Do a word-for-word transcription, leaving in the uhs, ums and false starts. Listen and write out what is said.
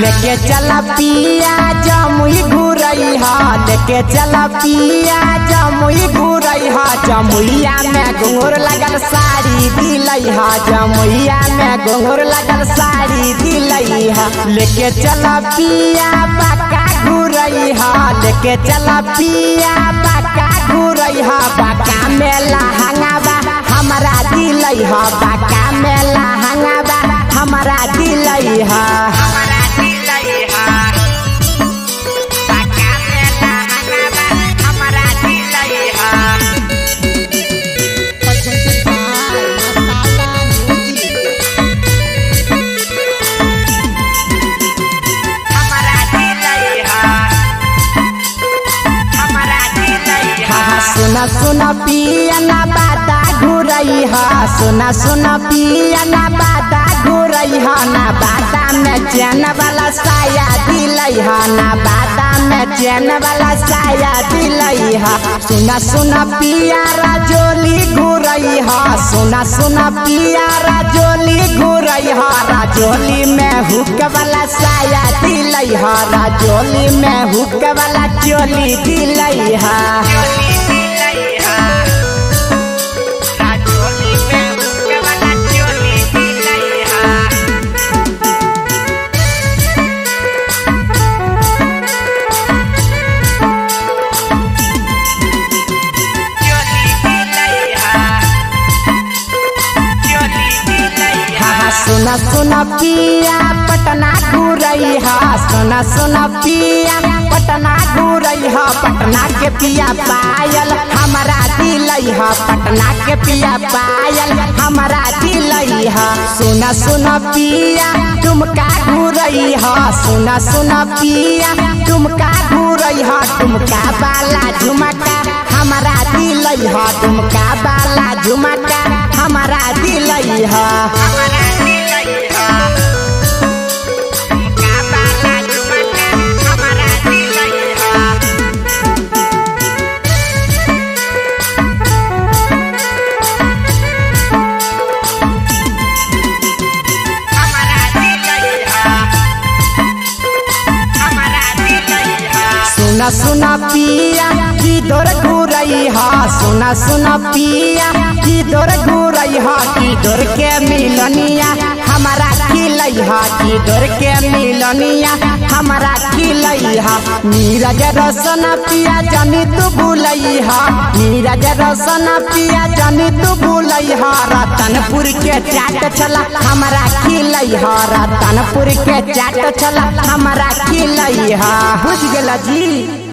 लेके चला पिया जमुई घुरई हा लेके चला पिया जमुई घुरई हा जमुइया में घुंघर लगल साड़ी दिलई हा जमुइया में घुंघर लगल साड़ी दिलई हा लेके चला पिया बाका घुरई हा लेके चला पिया बाका घुरई हा बाका मेला हंगाबा हमारा दिलई हा बाका मेला हंगाबा हमारा दिलई हा सुना सुना पिया ना बाता घुरई हा सुना सुना पिया ना बाता घुरई हा ना बाता में चैन वाला साया दिलई हा ना बाता में चैन वाला साया दिलई हा सुना सुना पिया राजोली घुरई हा सुना सुना पिया राजोली घुरई हा राजोली में हुक वाला साया दिलई हा राजोली में हुक वाला चोली दिलई हा सुना सुना पिया पटना घुरई हा सुना सुना पिया पटना घुरई हा पटना के पिया पायल हमारा दिलई हा पटना के पिया पायल हमारा दिलई हा सुना सुना पिया तुमका घुरई हा सुना सुना पिया तुमका घुरई हा तुमका बाला झुमका हमारा दिलई हा तुमका बाला झुमका हमारा दिलई हा सुना सुना पिया किधर घुरई हा सुना सुना पिया किधर घुरई हा किधर के मिलनिया हमारा खिलई हा किधर के मिलनिया हमारा खिलई हा नीरज रोशन पिया जानी तू भूलई हा नीरज रोशन पिया जानी तू भूलई हा रतनपुर के चाट चला हमारा खिलई हा रतनपुर के चाट चला हमारा खिलई हा बुझ गेला जी।